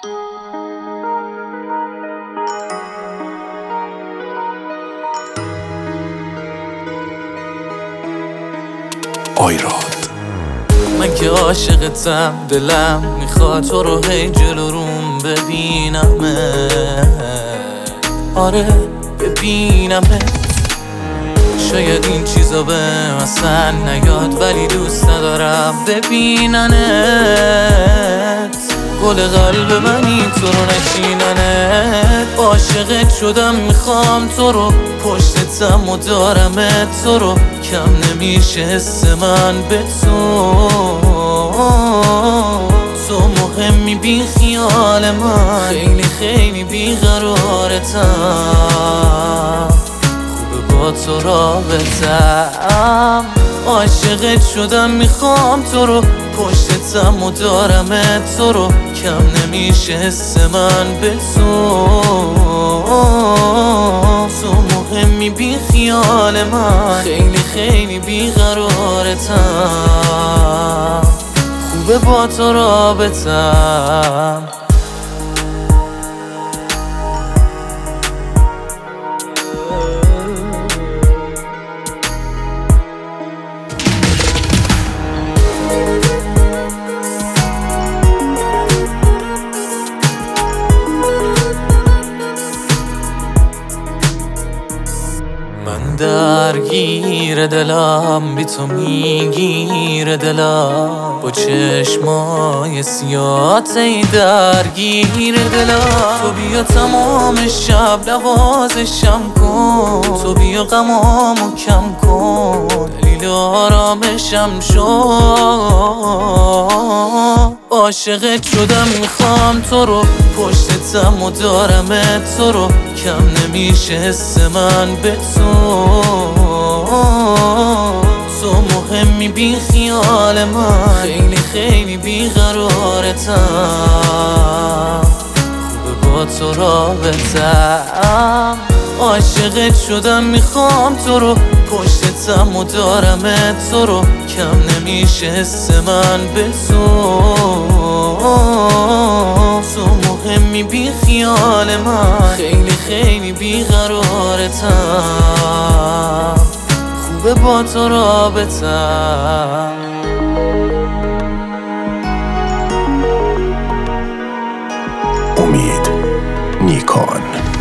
آیراد. من که عاشقتم، دلم میخواد تو رو هی جلو روم ببینمه. آره ببینمت. شاید این چیزا به اصلا نیاد، ولی دوست ندارم ببیننت. گل قلب منی تو رو نشیننت. عاشقت شدم میخوام تو رو، پشتتم و دارمت تو رو. کم نمیشه حس من به تو مهمی بی خیال من، خیلی خیلی بیقرارتم. خوبه با تو رابطم. عاشقت شدم میخوام تو رو، پشتتم و دارمت تو رو. کم نمیشه حس من به تو مهمی بی خیال من، خیلی خیلی بیقرارتم. خوبه با تو رابطم. من درگیر دلم، بی تو میگیر دلم. با چشمای سیاهت ای درگیر دلم. تو بیا تمام شب نوازشم کن، تو بیا غمامو کم کن، دلیل آرامشم شو. عاشقت شدم میخوام تو رو، پشتتم و دارمت تو رو. کم نمیشه حس من به تو مهمی بی خیال من، خیلی خیلی بیقرارتم. خوبه با تو رابطم. عاشقت شدم میخوام تو رو، پشتتم و دارمت تو رو. کم نمیشه حس من به تو مهمی بی خیال من، خیلی خیلی بیقرارتم. خوبه با تو رابطم. امید نیکان.